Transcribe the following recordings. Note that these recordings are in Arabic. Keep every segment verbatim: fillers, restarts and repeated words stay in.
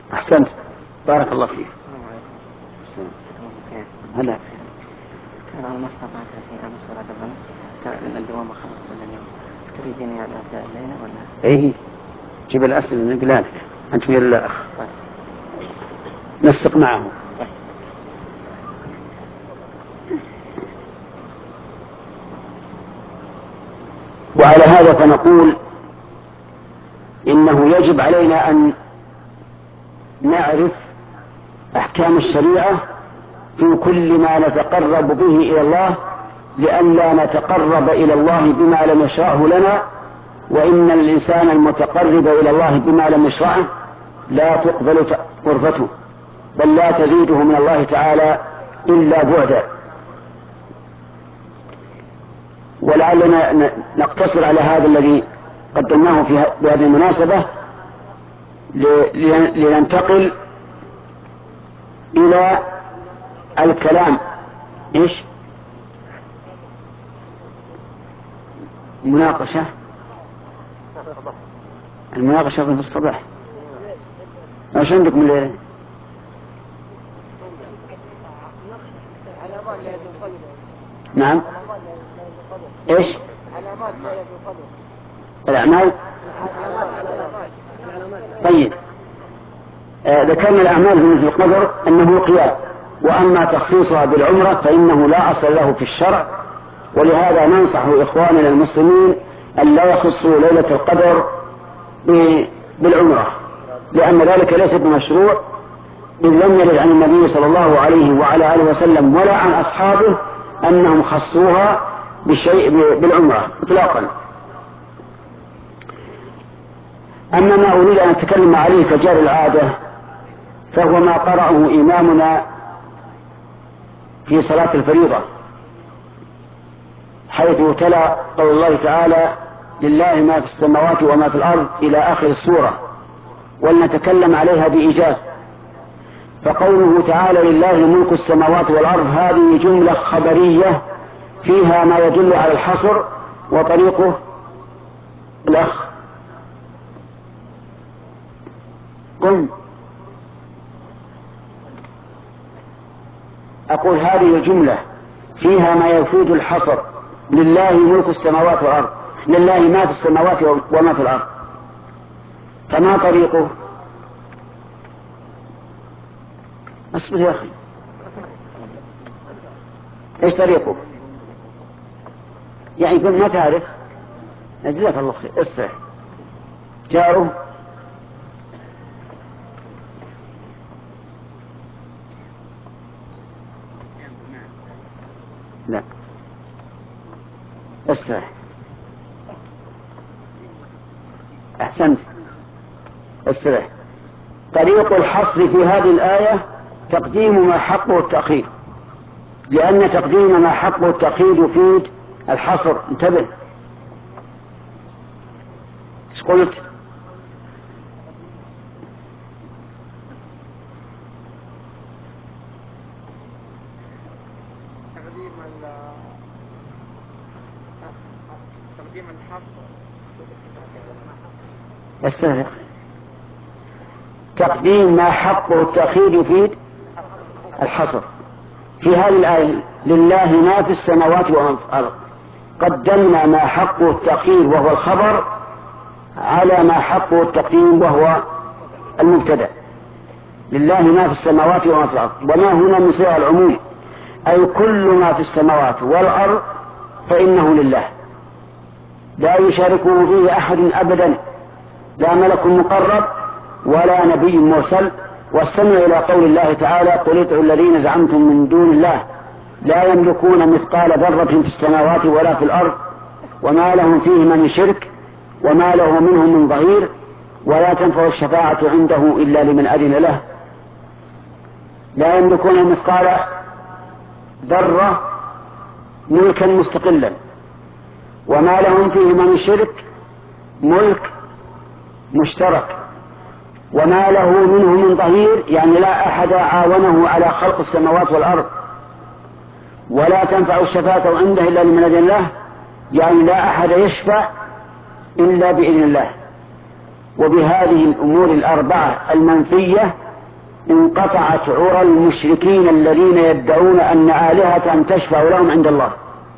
أحسنت، بارك الله فيك. هلا أنا ما استطعت في أمس صلاة الأمس كان الدوام خلص ولا اليوم، تريدين يعني أبدأ الليلة ولا؟ إيه، جيب الأسئلة نقلها لك أنت ويا الأخ نسق معه. وعلى هذا فنقول إنه يجب علينا أن نعرف أحكام الشريعة في كل ما نتقرب به إلى الله، لئلا نتقرب إلى الله بما لم يشرعه لنا، وإن الإنسان المتقرب إلى الله بما لم يشرعه لا تقبل قربته، بل لا تزيده من الله تعالى إلا بعدا. ولعلنا نقتصر على هذا الذي قدمناه في هذه المناسبة لننتقل إلى الكلام. إيش؟ مناقشة المناقشة في الصباح. ايش عندكم الليلة؟ نعم. ايش؟ الأعمال. طيب، آه ذكرنا الأعمال في مثل القدر أنه قيام، وأما تخصيصها بالعمرة فإنه لا أصل له في الشرع، ولهذا ننصح إخواننا المسلمين أن لا يخصوا ليلة القدر بالعمرة، لأن ذلك ليس بمشروع، إذ لم يرد عن النبي صلى الله عليه وعلى آله وسلم ولا عن أصحابه أنهم خصوها بشيء بالعمرة إطلاقا. أما ما أريد أن أتكلم عليه كجار العادة فهو ما قرأه إمامنا في صلاة الفريضة، حيث تلا قول الله تعالى: لله ما في السماوات وما في الأرض إلى آخر السورة، ولنتكلم عليها بإيجاز. فقوله تعالى: لله ملك السماوات والأرض، هذه جملة خبرية فيها ما يدل على الحصر، وطريقه الأخ قم. أقول هذه الجملة فيها ما يفيد الحصر، لله ملك السماوات والأرض، لله ما في السماوات وما في الأرض، فما طريقه؟ أصبر يا أخي، إيش طريقه؟ يعني يقول ما تعرف، جزاك الله خير، استرح. جاره لا، استرح. أحسنت، استرح. طريق الحصر في هذه الآية تقديم ما حقه التأخير، لأن تقديم ما حقه التأخير يفيد الحصر. انتبه، ايش قلت؟ تقديم تقديم الحق. استرح. تقديم ما حقه التأخير يفيد الحصر. في هذه الآية لله ما في السماوات وما في الأرض، قدمنا ما حقه التأخير وهو الخبر على ما حقه التقديم وهو المبتدأ. لله ما في السماوات وما في الأرض، وما هنا من صيغ العموم، أي كل ما في السماوات والأرض فإنه لله، لا يشاركه فيه أحد أبدا، لا ملك مقرب ولا نبي مرسل. واستمع إلى قول الله تعالى: قل ادعوا الذين زعمتم من دون الله لا يملكون مثقال ذرة في السماوات ولا في الأرض وما لهم فيهما من شرك وما له منهم من ظهير ولا تنفع الشفاعة عنده إلا لمن أذن له. لا يملكون مثقال ذرة ملكا مستقلا، وما لهم فيهما من شرك ملك مشترك، وما له منه من ظهير يعني لا أحد عاونه على خلق السماوات والأرض. ولا تنفع الشفاعة عنده إلا لمن أذن له، يعني لا أحد يشفع إلا بإذن الله. وبهذه الأمور الأربعة المنفية انقطعت عرى المشركين الذين يدعون أن آلهة تشفع لهم عند الله.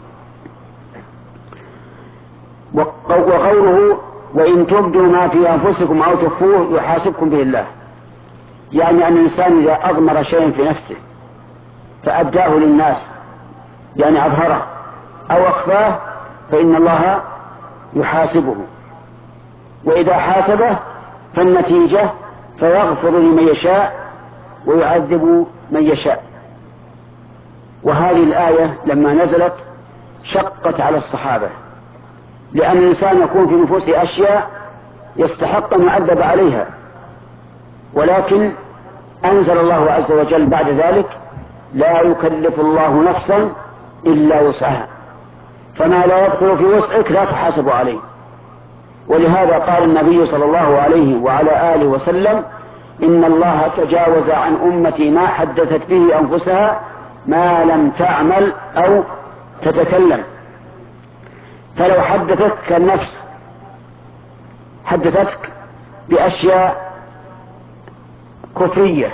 وقوله وإن تبدوا ما في أنفسكم أو تخفوه يحاسبكم به الله، يعني أن الإنسان إذا أضمر شيئا في نفسه فأبداه للناس، يعني أظهره أو أخفاه، فإن الله يحاسبه، وإذا حاسبه فالنتيجة فيغفر لمن يشاء ويعذب من يشاء. وهذه الآية لما نزلت شقت على الصحابة، لأن الإنسان يكون في نفوسه أشياء يستحق أن يعذب عليها، ولكن أنزل الله عز وجل بعد ذلك لا يكلف الله نفسا إلا وسعها، فما لا يدخل في وسعك لا تحاسب عليه. ولهذا قال النبي صلى الله عليه وعلى آله وسلم إن الله تجاوز عن أمتي ما حدثت به أنفسها ما لم تعمل أو تتكلم. فلو حدثتك النفس حدثتك بأشياء كفرية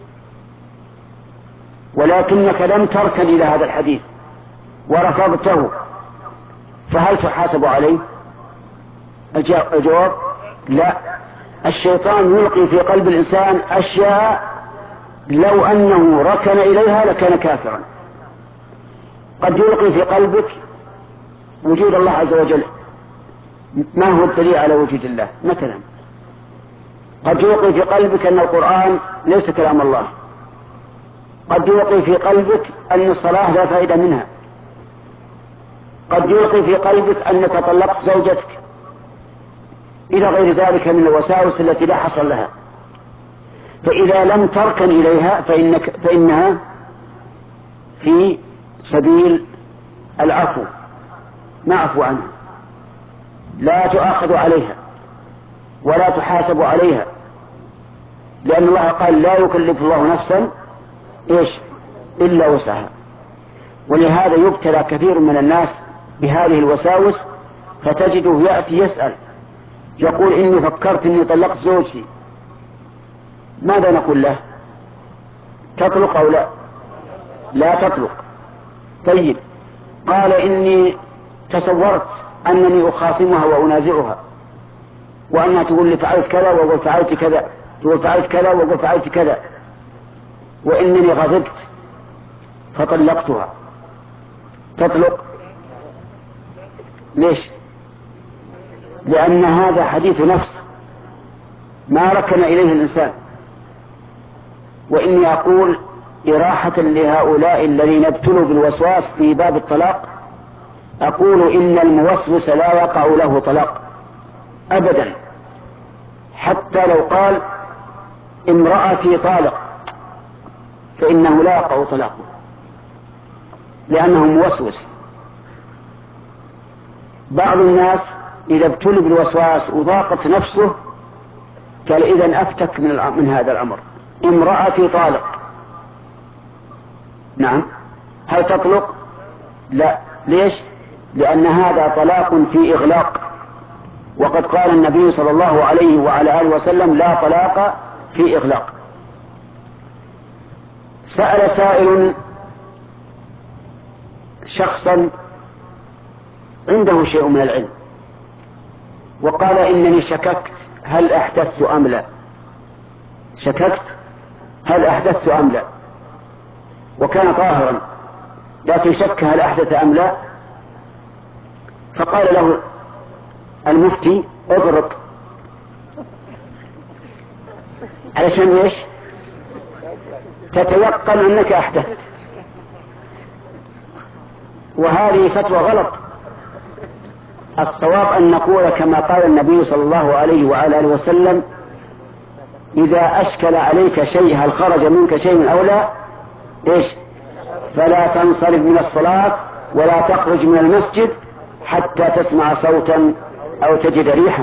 ولكنك لم تركن إلى هذا الحديث ورفضته، فهل تحاسب عليه؟ الجواب لا. الشيطان يلقي في قلب الإنسان أشياء لو أنه ركن إليها لكان كافرا. قد يلقي في قلبك وجود الله عز وجل، ما هو الدليل على وجود الله؟ مثلا قد يلقي في قلبك أن القرآن ليس كلام الله، قد يلقي في قلبك أن الصلاة لا فائدة منها، قد يلقي في قلبك أنك طلقت زوجتك، إلى غير ذلك من الوساوس التي لا حصر لها. فإذا لم تركن إليها فإنك فإنها في سبيل العفو، معفو عنها، لا تؤاخذ عليها ولا تحاسب عليها، لأن الله قال لا يكلف الله نفسا إيش إلا وسعها. ولهذا يبتلى كثير من الناس بهذه الوساوس، فتجده يأتي يسأل يقول إني فكرت إني طلقت زوجتي، ماذا نقول له؟ تطلق أو لا؟ لا تطلق. طيب قال إني تصورت أنني أخاصمها وأنازعها، وأنها تقول لي فعلت كذا وقل فعلت كذا، تقول فعلت كذا وقل فعلت كذا، وإنني غضبت فطلقتها، تطلق؟ ليش؟ لأن هذا حديث نفس ما ركن إليه الإنسان. وإني أقول إراحة لهؤلاء الذين ابتلوا بالوسواس في باب الطلاق، أقول إن الموسوس لا يقع له طلاق أبدا، حتى لو قال امرأتي طالق فإنه لا يقع طلاقه، لأنه موسوس. بعض الناس إذا ابتلوا بالوسواس وضاقت نفسه قال إذن أفتك من, من هذا الأمر، امرأتي طالق. نعم، هل تطلق؟ لا. ليش؟ لأن هذا طلاق في إغلاق، وقد قال النبي صلى الله عليه وعلى آله وسلم لا طلاق في إغلاق. سأل سائل شخصا عنده شيء من العلم وقال إنني شككت هل أحدثت أم لا، شككت هل أحدثت أم لا، وكان طاهرا لكن شك هل أحدث أم لا، فقال له المفتي اضرب. علشان ايش؟ تتيقن أنك أحدثت. وهذه فتوى غلط. الصواب أن نقول كما قال النبي صلى الله عليه وعلى آله وسلم إذا أشكل عليك شيء هل خرج منك شيء أو لا إيش؟ فلا تنصرف من الصلاة ولا تخرج من المسجد حتى تسمع صوتا أو تجد ريحا.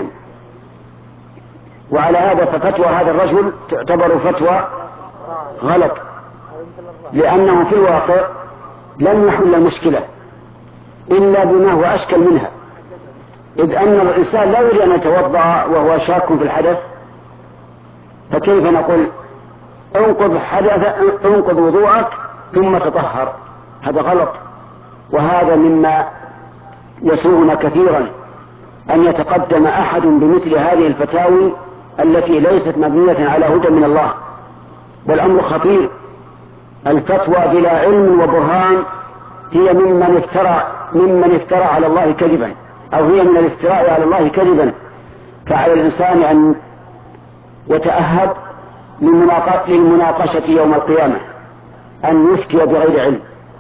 وعلى هذا ففتوى هذا الرجل تعتبر فتوى غلط، لأنه في الواقع لم يحل المشكلة إلا بما هو أشكل منها. إذ أن الإنسان لا يريد أن يتوضأ وهو شاك في الحدث، فكيف نقول انقض حدث انقض وضوءك ثم تطهر؟ هذا غلط، وهذا مما يسوءنا كثيرا أن يتقدم أحد بمثل هذه الفتاوي التي ليست مبنية على هدى من الله، والأمر خطير. الفتوى بلا علم وبرهان هي ممن افترى ممن افترى على الله كذبا، أو هي من الافتراء على الله كذبا. فعلى الإنسان أن يتأهب للمناقشة يوم القيامة، أن يفتي بغير علم.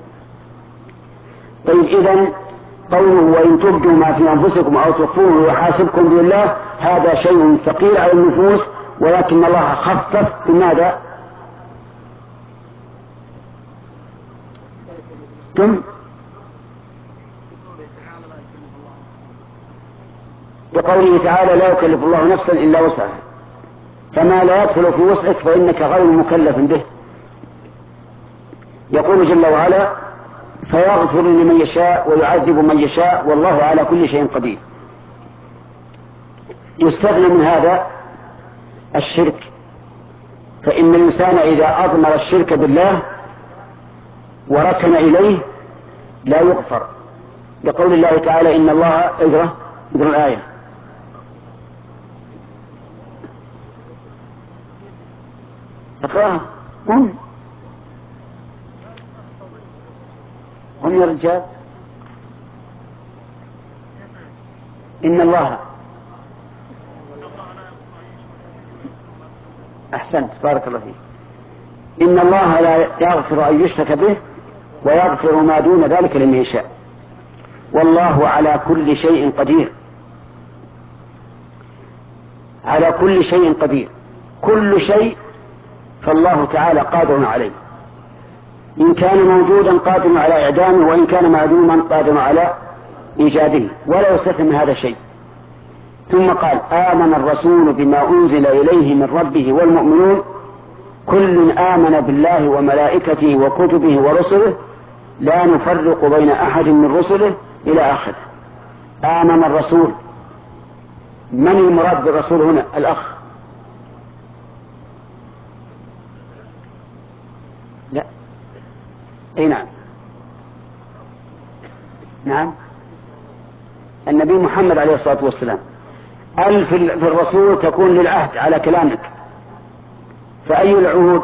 طيب، إذن قوله وإن تبدوا ما في أنفسكم أو تخفوه يحاسبكم بالله، هذا شيء ثقيل على النفوس، ولكن الله خفف بماذا؟ ثم بقوله تعالى لا يكلف الله نفسا إلا وسعها، فما لا يدخل في وسعك فإنك غير مكلف به. يقول جل وعلا فيغفر لمن يشاء ويعذب من يشاء والله على كل شيء قدير. يستثنى من هذا الشرك، فإن الإنسان إذا أضمر الشرك بالله وركن إليه لا يغفر، لقول الله تعالى إن الله اقرأ اقرأ الآية اقرأها هم هم يا رجال. إن الله أحسنت بارك الله فيك. إن الله لا يغفر أن يشرك به ويغفر ما دون ذلك لمن يشاء والله على كل شيء قدير. على كل شيء قدير، كل شيء فالله تعالى قادر عليه، إن كان موجودا قادر على إعدامه، وإن كان معدوما قادر على إيجاده، ولا يستثنى من هذا شيء. ثم قال آمن الرسول بما أنزل إليه من ربه والمؤمنون كل آمن بالله وملائكته وكتبه ورسله لا نفرق بين أحد من رسله إلى آخره. آمن الرسول، من المراد بالرسول هنا؟ الأخ؟ لا، أي نعم نعم النبي محمد عليه الصلاة والسلام. أل في الرسول تكون للعهد على كلامك، فأي العهود؟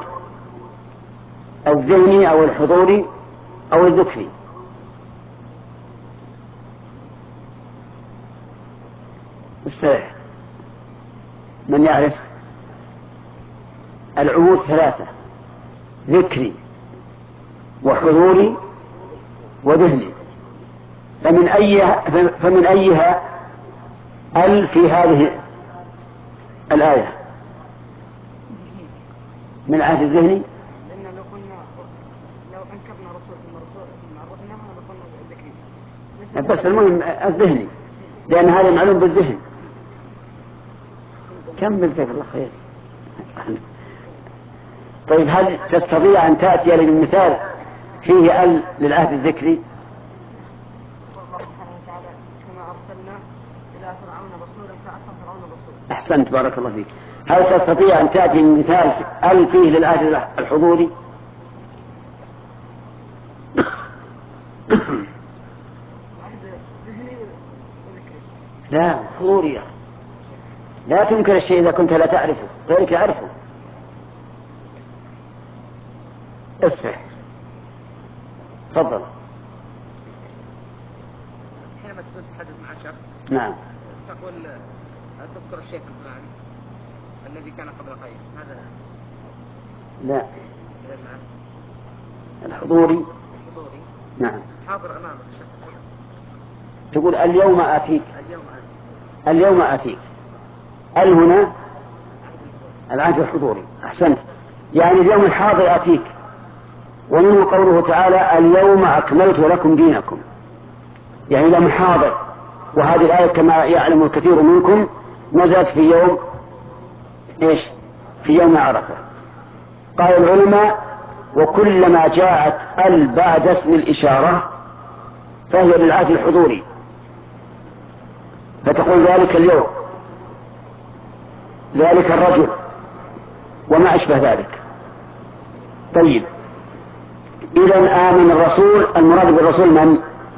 الذهني أو الحضوري أو الذكري؟ استريح، من يعرف؟ العهود ثلاثة: ذكري وحضوري وذهني. فمن أيها فمن أيها ال في هذه الآية؟ من العهد الذهني؟ لأن لو قلنا لو أنكرنا رسول من عرفنا ما قلنا الذكري، بس المهم الذهني، لأن هذا معلوم بالذهن. كمل جزاك الله خير. طيب، هل تستطيع أن تأتي للمثال فيه ال للعهد الذكري؟ الله سبحانه وتعالى كما أرسلنا إلى فرعون رسولا فعصى فرعون رسولا. أحسنت بارك الله فيك. هل تستطيع أن تأتي بمثال ال فيه للعهد الحضوري؟ لا، حضوري. لا تنكر الشيء إذا كنت لا تعرفه، غيرك يعرفه. اسرح، تفضل. حينما تتحدث مع شخص نعم تقول تذكر الشيخ الفلاني الذي كان قبل قليل، هذا لا الحضوري. حضوري نعم، حاضر أمامك الشخص. تقول اليوم آتيك، اليوم آتيك اليوم آتيك. ال هنا العهد الحضوري. أحسنت، يعني اليوم الحاضر آتيك. ومنه قوله تعالى اليوم أكملت لكم دينكم، يعني اليوم حاضر. وهذه الآية كما يعلم الكثير منكم نزلت في يوم إيش؟ في يوم عرفة. قال العلماء وكلما جاءت ال بعد اسم الإشارة فهي للعهد الحضوري، فتقول ذلك اليوم، ذلك الرجل، وما أشبه ذلك. طيب، إذن آمن الرسول، المراد بالرسول من؟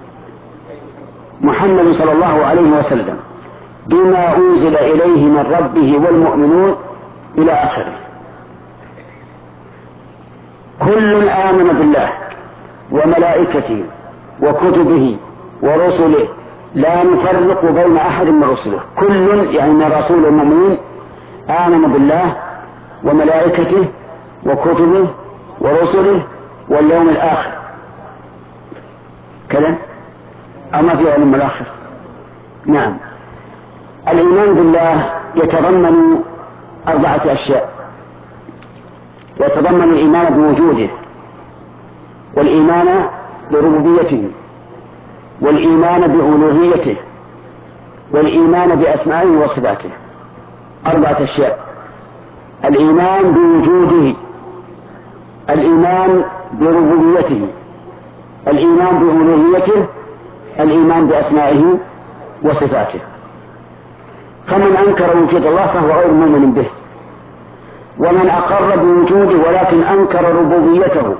محمد صلى الله عليه وسلم، بما أنزل إليه من ربه والمؤمنون إلى آخره. كل آمن بالله وملائكته وكتبه ورسله لا نفرق بين أحد من رسله. كل يعني الرسول والمؤمنين آمن بالله وملائكته وكتبه ورسله واليوم الآخر. كذا أما في علم الآخر. نعم. الإيمان بالله يتضمن أربعة أشياء. يتضمن الإيمان بوجوده، والإيمان بربوبيته، والإيمان بألوهيته، والإيمان بأسمائه وصفاته. أربعة أشياء: الإيمان بوجوده، الإيمان بربوبيته، الإيمان بألوهيته، الإيمان بأسمائه وصفاته. فمن أنكر وجود الله فهو غير مؤمن به، ومن أقر بوجوده ولكن أنكر ربوبيته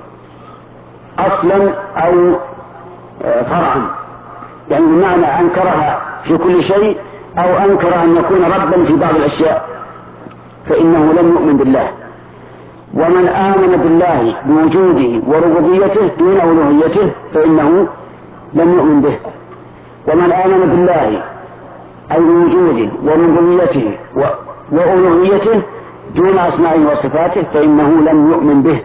أصلا أو فرعا، يعني بمعنى أنكرها في كل شيء أو أنكر أن يكون ربا في بعض الأشياء، فإنه لم يؤمن بالله. ومن آمن بالله بوجوده وربوبيته دون ألوهيته فإنه لم يؤمن به. ومن آمن بالله أي بوجوده وربوبيته وألوهيته دون أسمائه وصفاته فإنه لم يؤمن به.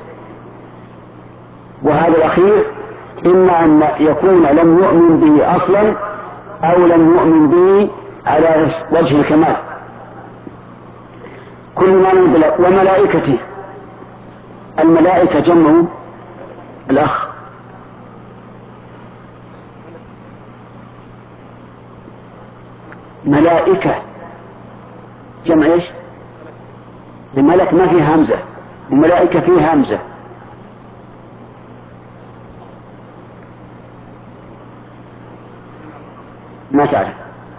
وهذا الأخير إما أن يكون لم يؤمن به أصلا أو لم يؤمن به على وجه الكمال. كل ما من بالله. وملائكته، الملائكة جمع الأخ ملائكة، جمع ايش؟ الملك ما فيه همزة، وملائكة فيه همزة. ما تعرف؟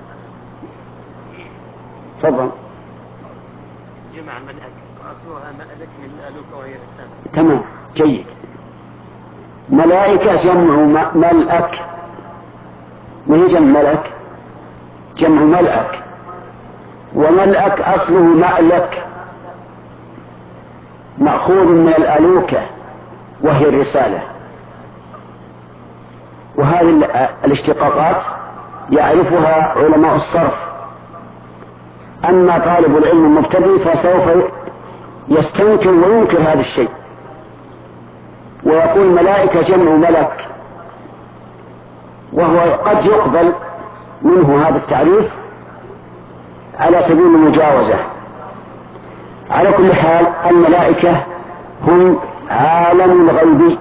تفضل. جمع ملك وأصلها ملك من الألوك وهي الثانية. تمام، جيد. ملائكة جمع ملأك، وهي جمع ملك، جمع ملأك، وملأك أصله مألك مأخوذ من الألوكة وهي الرسالة. وهذه الاشتقاقات يعرفها علماء الصرف. أما طالب العلم المبتدئ فسوف يستنكر وينكر هذا الشيء ويقول ملائكة جمع ملك، وهو قد يقبل منه هذا التعريف على سبيل المجاوزة. على كل حال الملائكة هم عالم الغيبي،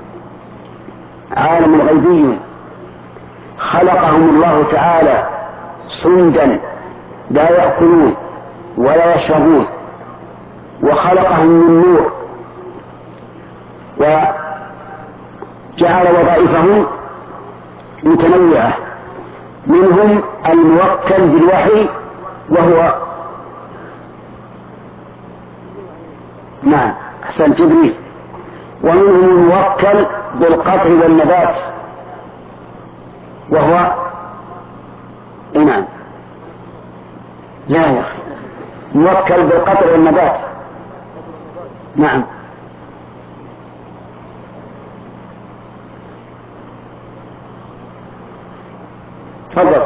عالم غيبي خلقهم الله تعالى صندا لا يأكلون ولا يشربون، وخلقهم من نور، وجعل وظائفهم متنوعة، منهم الموكل بالوحي وهو نعم أحسن جبريل، ومنهم الموكل بالقطع والنبات وهو نعم لا يا أخي موكل بالقطع والنبات نعم تفضل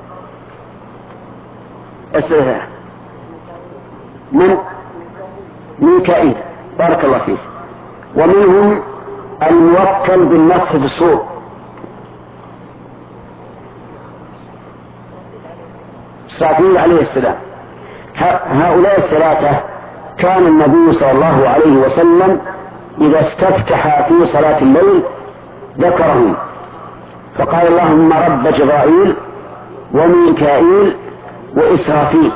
اسئلة. من ميكائيل بارك الله فيه. ومنهم الموكل بالنفخ في الصور، إسرافيل عليه السلام. هؤلاء الثلاثة كان النبي صلى الله عليه وسلم إذا استفتح في صلاة الليل ذكرهم فقال اللهم رب جبرائيل وميكائيل وإسرافيل.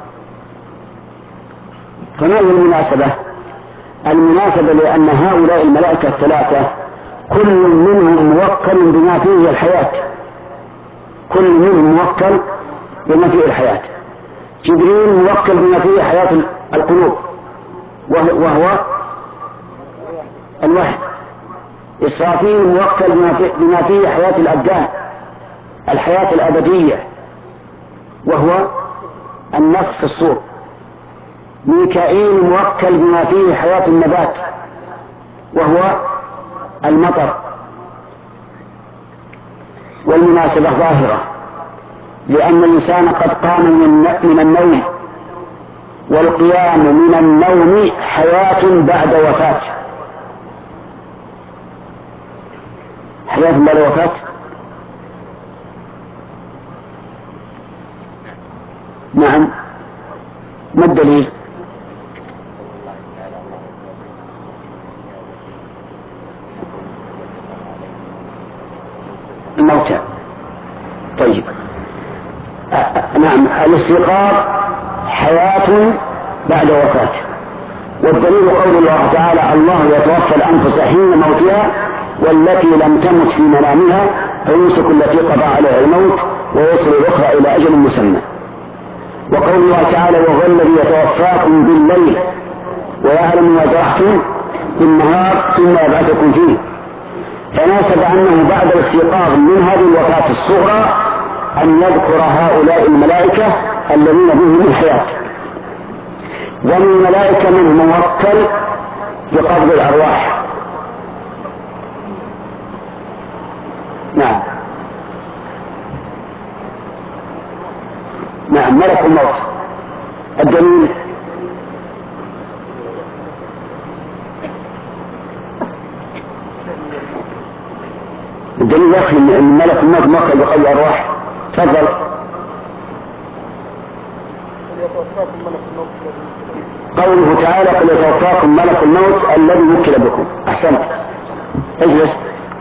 فما هي المناسبة؟ المناسبة لأن هؤلاء الملائكة الثلاثة كل منهم موكل بما فيه الحياة، كل منهم موكل بما فيه الحياة. جبريل موكل بما فيه حياة القلوب وهو الوحي. إسرافيل موكل بما فيه حياة الأبدان الحياة الأبدية وهو النفخ في الصور. ميكائيل موكل بما فيه حياة النبات وهو المطر. والمناسبة ظاهرة لأن الإنسان قد قام من النوم، والقيام من النوم حياة بعد وفاة. حياة بعد وفاة. نعم. ما الدليل؟ الموتى. طيب. نعم، الاستيقاظ حياة بعد وفاة. والدليل قول الله تعالى: الله يتوفى الأنفس حين موتها والتي لم تمت في منامها فيمسك التي قضى عليها الموت ويرسل الأخرى إلى أجل مسمى. وقول الله تعالى: وهو الذي يتوفاكم بالليل ويعلم ما جرحتم بالنهار ثم يبعثكم فيه. فناسب أنه بعد الاستيقاظ من هذه الوفاة الصغرى أن يذكر هؤلاء الملائكة الذين بهم الحياة. ومن الملائكة من موكل بقبض الأرواح. نعم نعم ملك الموت. الدليل: الدليل يخفي ان ملك الموت موكل بقبض الأرواح. تفضل. قوله تعالى: قل يتوفاكم ملك الموت الذي وكل بكم. احسنت. اجلس.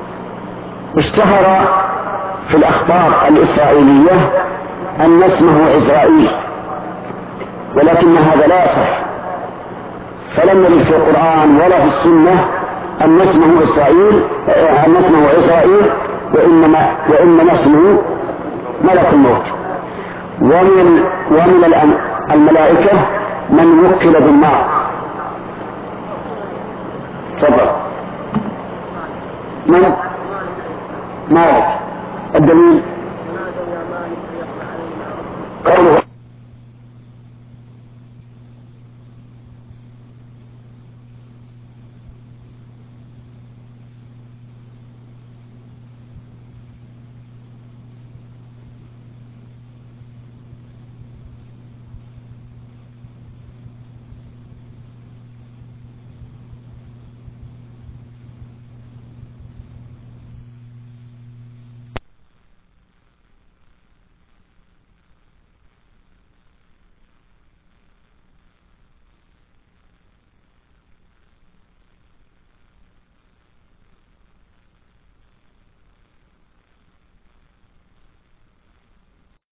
اشتهر في الاخبار الاسرائيلية ان اسمه عزرائيل، ولكن هذا لا يصح، فلم يرد في القرآن ولا في السنة ان اسمه اسرائيل ان اسمه عزرائيل، وانما وانما اسمه ملك الموت. ومن ومن الملائكة من وكل بالنار. تفضل. من؟ مالك. الدليل: قوله